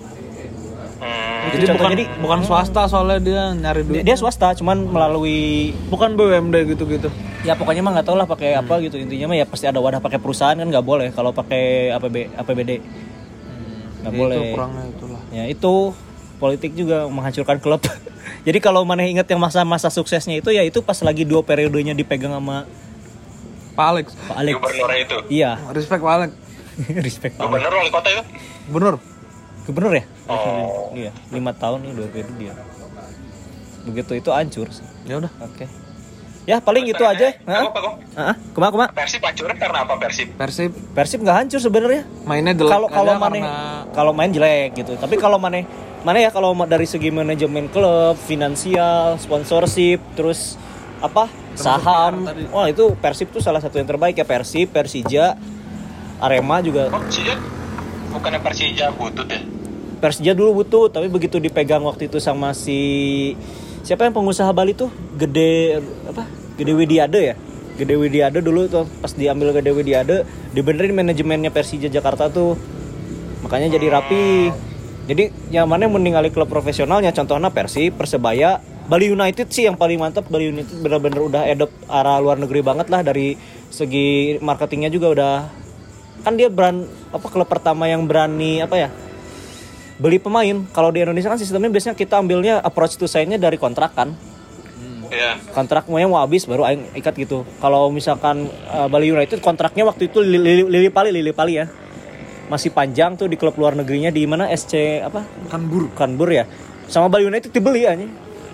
B: Jadi bukan swasta soalnya dia nyari duit.
A: Dia swasta, cuman melalui
B: bukan BUMD gitu-gitu.
A: ya pokoknya mah nggak tahu lah pakai apa gitu, intinya mah ya pasti ada wadah pakai perusahaan kan, nggak boleh kalau pakai APBD nggak boleh.
B: Itu kurangnya itulah.
A: Ya itu politik juga menghancurkan klub. Jadi kalau Maneh ingat yang masa-masa suksesnya itu ya itu pas lagi 2 periodenya dipegang sama
B: Pak Alex.
C: Gubernurnya itu.
A: Iya.
B: Respect Pak Alex.
A: Respect Pak Alex.
C: Gubernur wali kota itu?
A: Gubernur ya?
C: Oh.
A: Iya, 5 tahun nih 2 periode dia. Begitu itu hancur sih.
B: Ya udah.
A: Oke. Ya paling itu aja. Kuma.
C: Persib hancurnya karena apa Persib?
A: Persib nggak hancur sebenarnya.
B: Mainnya jelek.
A: Kalau main jelek gitu. Tapi kalau mana ya kalau dari segi manajemen klub, finansial, sponsorship, terus apa? Saham. Wah, itu Persib tuh salah satu yang terbaik ya. Persib, Persija, Arema juga.
C: Oh, Persija bukannya Persija butut ya?
A: Persija dulu butuh, tapi begitu dipegang waktu itu sama siapa yang pengusaha Bali tuh? Gede Widiade ya? Gede Widiade dulu tuh pas diambil Gede Widiade, dibenerin manajemennya Persija Jakarta tuh. Makanya jadi rapi. Jadi yang mana meninggali klub profesionalnya, contohnya Persib, Persebaya, Bali United sih yang paling mantap. Bali United benar-benar udah adopt arah luar negeri banget lah, dari segi marketingnya juga udah. Kan dia klub pertama yang berani beli pemain. Kalau di Indonesia kan sistemnya biasanya kita ambilnya approach to sign-nya dari kontrak kan.
C: Iya.
A: Kontrak mau habis baru aing ikat gitu. Kalau misalkan Bali United kontraknya waktu itu Lili Pali ya. Masih panjang tuh di klub luar negerinya di mana SC Kanbur ya. Sama Bali United dibeli aja.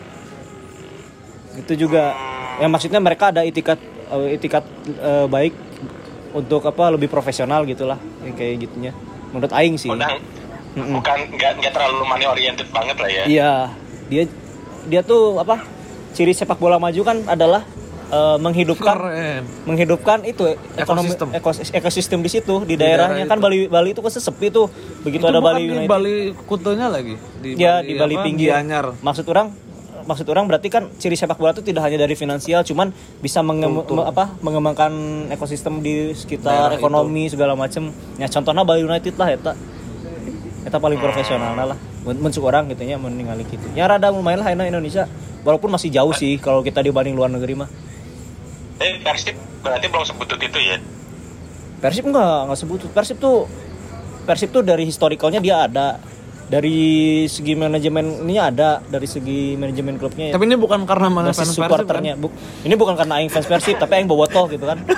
A: Itu juga yang maksudnya mereka ada itikat baik untuk lebih profesional gitulah, kayak gitunya. Menurut aing sih.
C: Bukan nggak terlalu money oriented banget lah ya.
A: Iya, dia tuh ciri sepak bola maju kan adalah menghidupkan itu ekonomi ekosistem di situ di daerahnya kan. Bali itu kan sepi tuh begitu itu ada Bali United.
B: Bali Kutenya lagi
A: di Bali pinggir. Maksud orang berarti kan ciri sepak bola itu tidak hanya dari finansial, cuman bisa mengembangkan ekosistem di sekitar daerah ekonomi itu. Segala macem. Ya contohnya Bali United lah eta paling profesional lah. Mensuk orang gitu nya meninggali gitu. Ya rada lumayan lah Indonesia walaupun masih jauh sih kalau kita dibanding luar negeri mah.
C: Persib berarti belum sebutut itu ya?
A: Persib enggak sebutut. Persib tuh dari historicalnya dia ada. Dari segi manajemen ini ada, dari segi manajemen klubnya.
B: Tapi ini bukan karena mana fans Persib kan?
A: Ini bukan karena aing fans Persib, tapi aing bobotoh gitu kan.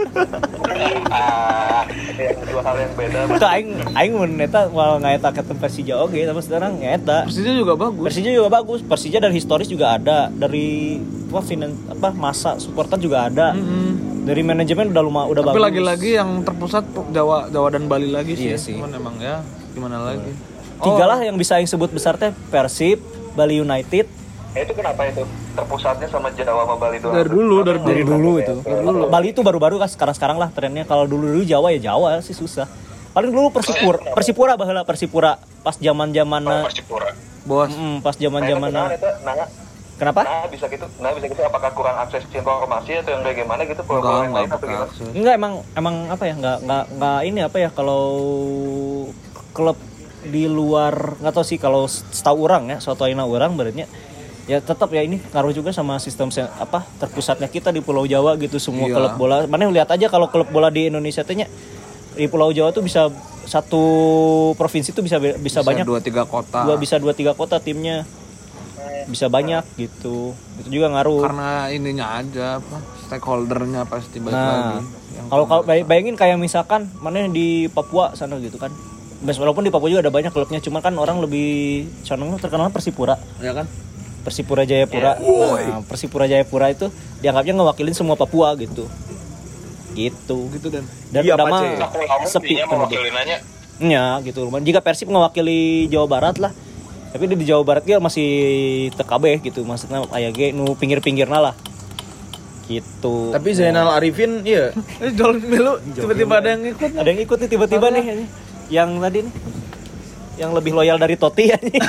D: Dua hal yang beda.
A: Itu aing mun eta mal ngaeta ketemu Persija oge, tapi sekarang ngaeta.
B: Persija juga bagus. Persija
A: dari historis juga ada, dari masa supporter juga ada. Dari manajemen udah bagus.
B: Tapi lagi-lagi yang terpusat Jawa dan Bali lagi sih.
A: Iya sih.
B: Cuman emang ya gimana lagi.
A: 3 lah yang bisa yang sebut besar teh Persib, Bali United.
D: Itu kenapa itu terpusatnya sama Jawa sama Bali doang?
B: Dari dulu itu.
A: Bali itu baru-baru kan sekarang lah trennya. Kalau dulu Jawa ya Jawa sih susah. Paling dulu Persipura pas zaman-zaman
C: Persipura.
A: Bos. Pas zaman-zaman Kenapa?
D: Nah bisa gitu apakah kurang akses informasi atau yang kayak gimana gitu kalau yang lain atau gimana?
A: Enggak, emang apa ya, enggak ini apa ya, kalau klub di luar nggak tahu sih, kalau setahu orang ya, suatu aina orang berarti ya tetap ya ini ngaruh juga sama sistem terpusatnya kita di Pulau Jawa gitu, semua klub bola. Mana lihat aja kalau klub bola di Indonesia tehnya di Pulau Jawa tuh bisa satu provinsi tuh bisa banyak
B: 2-3 kota.
A: Bisa 2-3 kota timnya. Bisa banyak gitu. Itu juga ngaruh.
B: Karena ininya aja stakeholdernya pasti balik lagi.
A: Kalau bayangin kayak misalkan mana di Papua sana gitu kan. Walaupun di Papua juga ada banyak klubnya, cuman kan orang lebih terkenal Persipura.
B: Ya kan?
A: Persipura Jayapura. Nah, Persipura Jayapura itu dianggapnya ngewakilin semua Papua gitu. Gitu dan udah mah sepi
D: pewakilinannya.
A: Ya gitu. Jika Persib ngewakili Jawa Barat lah. Tapi di Jawa Barat dia masih TKB gitu. Maksudnya aya ge nu pinggir-pinggirna lah. Gitu.
B: Tapi Zainal Arifin iya. Jual milu tiba-tiba ada yang ikut.
A: Ada yang ikut nih tiba-tiba nih. Yang tadi nih. Yang lebih loyal dari Totti anjing.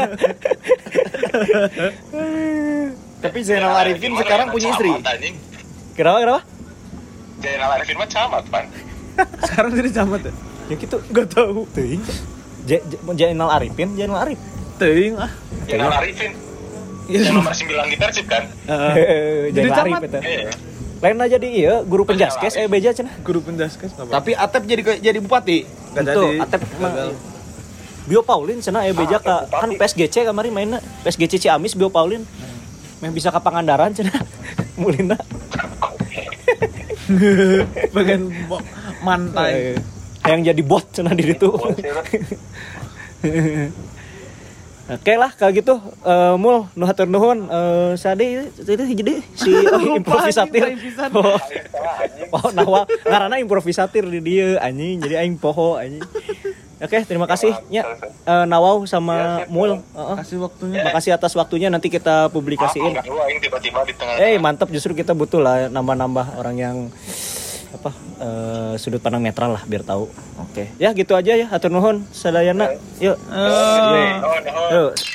E: Tapi Zainal Arifin sekarang punya istri.
A: Kenapa?
C: Zainal Arifin mah camat, Pan.
B: Sekarang jadi camat ya?
A: Ya gitu, enggak tahu. Teuing. Zainal Arifin.
B: Teuing ah.
C: Zainal Arifin. Yang nomor 9 di Persib kan?
A: Jadi camat eta. Lain aja di guru penjaskes beja cenah.
B: Guru penjaskes apa?
E: Tapi Atep jadi bupati.
B: Enggak
A: jadi.
B: Atep
A: Bio Paulin cenah beja kan PSGC kamari mainna. PSGC Ciamis Bio Paulin. Meh bisa ka Pangandaran cenah. Mulina.
B: Bagian mantai.
A: Yang jadi bot cenah di ditu. Oke lah kalau gitu Mul nu hatur nuhun sade jadi si improvisatir. Oh nawa ngaranna improvisatir di dieu anjing, jadi aing poho anjing. Oke, terima kasih nya Nawau sama Mul.
B: Kasih waktunya.
A: Makasih atas waktunya, nanti kita publikasiin.
C: Aing tiba-tiba di tengah.
A: Mantap, justru kita butuh lah nambah-nambah orang yang sudut pandang netral lah biar tahu. Oke. Ya gitu aja ya, hatur nuhun sadayana. Yuk.
C: Yuk.